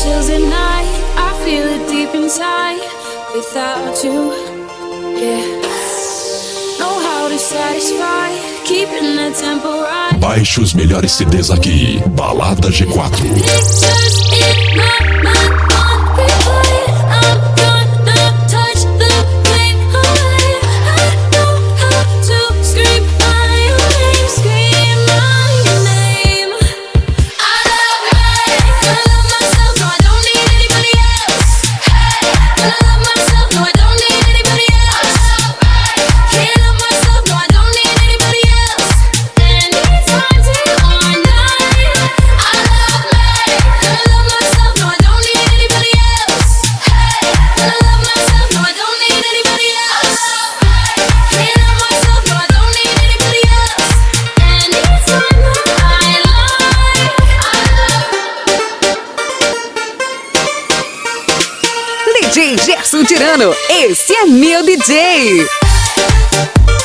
chills at night, I feel it deep inside. Without you, yeah. Know how to satisfy, keeping the tempo right. Baixe os melhores CDs aqui. Balada G4. Pictures in my mind on replay. I'm gonna touch the flame away. I know how to scream my name, scream my name. I love myself, no I don't need anybody else. Hey, I love myself, no I don't need anybody else. Can't love myself, no I don't need anybody else. Anytime, day or night. I love myself, no I don't need anybody else. Hey, I love myself, no I don't need anybody else. Can't love myself, no I don't need anybody else. Anytime that I DJ Gerson Tirano, esse é meu DJ.